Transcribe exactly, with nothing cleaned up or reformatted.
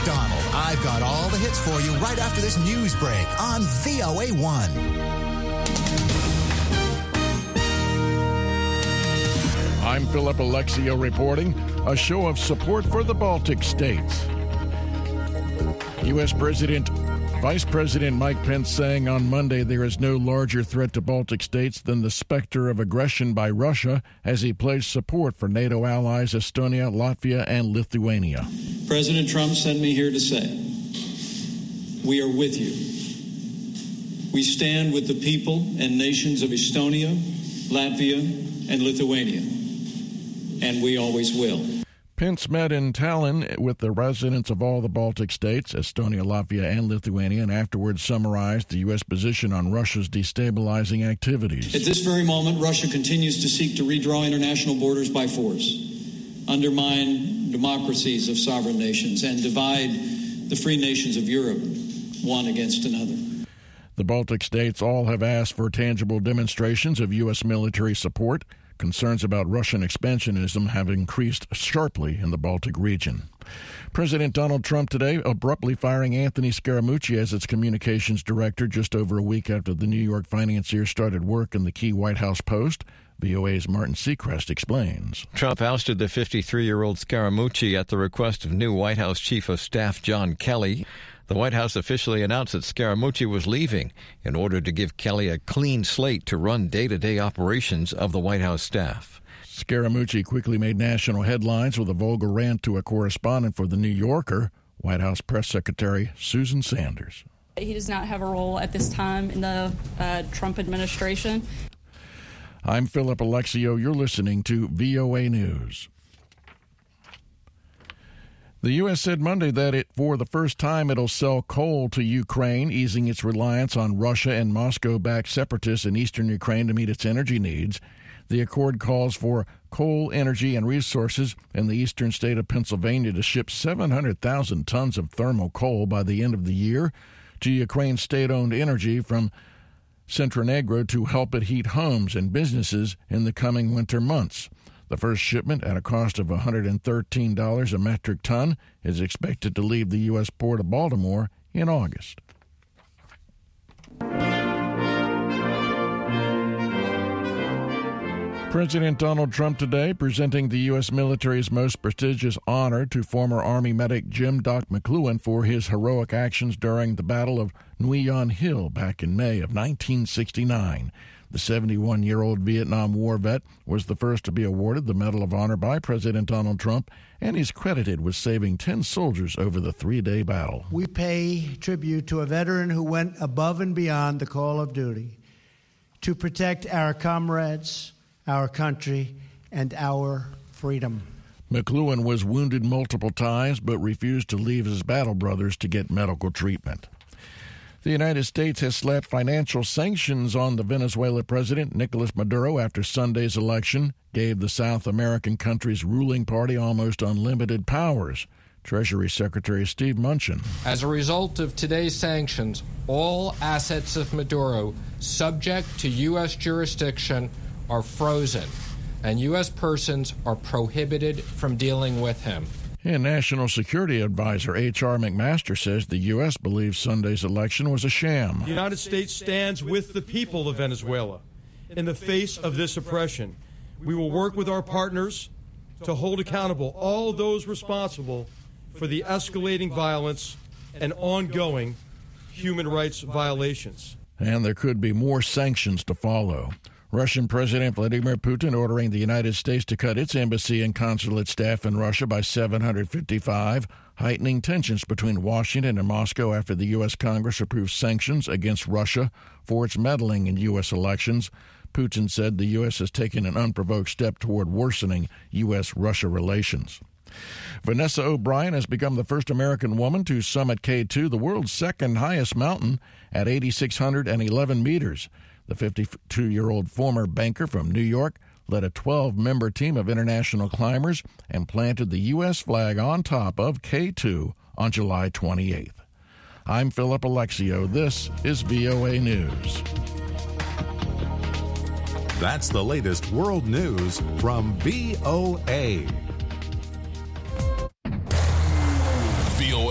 McDonald. I've got all the hits for you right after this news break on V O A one. I'm Philip Alexio reporting a show of support for the Baltic states. U S. President, Vice President Mike Pence saying on Monday there is no larger threat to Baltic states than the specter of aggression by Russia as he pledged support for NATO allies Estonia, Latvia, and Lithuania. President Trump sent me here to say, we are with you. We stand with the people and nations of Estonia, Latvia, and Lithuania, and we always will. Pence met in Tallinn with the residents of all the Baltic states, Estonia, Latvia, and Lithuania, and afterwards summarized the U S position on Russia's destabilizing activities. At this very moment, Russia continues to seek to redraw international borders by force, undermine democracies of sovereign nations, and divide the free nations of Europe one against another. The Baltic states all have asked for tangible demonstrations of U S military support. Concerns about Russian expansionism have increased sharply in the Baltic region. President Donald Trump today abruptly firing Anthony Scaramucci as its communications director just over a week after the New York financier started work in the key White House post. V O A's Martin Seacrest explains. Trump ousted the fifty-three-year-old Scaramucci at the request of new White House Chief of Staff John Kelly. The White House officially announced that Scaramucci was leaving in order to give Kelly a clean slate to run day-to-day operations of the White House staff. Scaramucci quickly made national headlines with a vulgar rant to a correspondent for The New Yorker, White House Press Secretary Susan Sanders. He does not have a role at this time in the uh, Trump administration. I'm Philip Alexio. You're listening to V O A News. The U S said Monday that it, for the first time, it'll sell coal to Ukraine, easing its reliance on Russia and Moscow-backed separatists in eastern Ukraine to meet its energy needs. The accord calls for coal, energy, and resources in the eastern state of Pennsylvania to ship seven hundred thousand tons of thermal coal by the end of the year to Ukraine's state-owned energy from Centronegro to help it heat homes and businesses in the coming winter months. The first shipment, at a cost of one hundred thirteen dollars a metric ton, is expected to leave the U S port of Baltimore in August. President Donald Trump today presenting the U S military's most prestigious honor to former Army medic Jim Doc McCloughan for his heroic actions during the Battle of Nguyen Hill back in May of nineteen sixty-nine. The seventy-one-year-old Vietnam War vet was the first to be awarded the Medal of Honor by President Donald Trump, and he's credited with saving ten soldiers over the three-day battle. We pay tribute to a veteran who went above and beyond the call of duty to protect our comrades, our country, and our freedom. McCloughan was wounded multiple times but refused to leave his battle brothers to get medical treatment. The United States has slapped financial sanctions on the Venezuela president, Nicolas Maduro, after Sunday's election gave the South American country's ruling party almost unlimited powers. Treasury Secretary Steve Mnuchin. As a result of today's sanctions, all assets of Maduro subject to U S jurisdiction are frozen, and U S persons are prohibited from dealing with him. And National Security Advisor H R McMaster says the U S believes Sunday's election was a sham. The United States stands with the people of Venezuela in the face of this oppression. We will work with our partners to hold accountable all those responsible for the escalating violence and ongoing human rights violations. And there could be more sanctions to follow. Russian President Vladimir Putin ordering the United States to cut its embassy and consulate staff in Russia by seven hundred fifty-five, heightening tensions between Washington and Moscow after the U S. Congress approved sanctions against Russia for its meddling in U S elections. Putin said the U S has taken an unprovoked step toward worsening U S Russia relations. Vanessa O'Brien has become the first American woman to summit K two, the world's second highest mountain, at eight thousand six hundred eleven meters. The fifty-two-year-old former banker from New York led a twelve-member team of international climbers and planted the U S flag on top of K two on July twenty-eighth. I'm Philip Alexio. This is V O A News. That's the latest world news from V O A.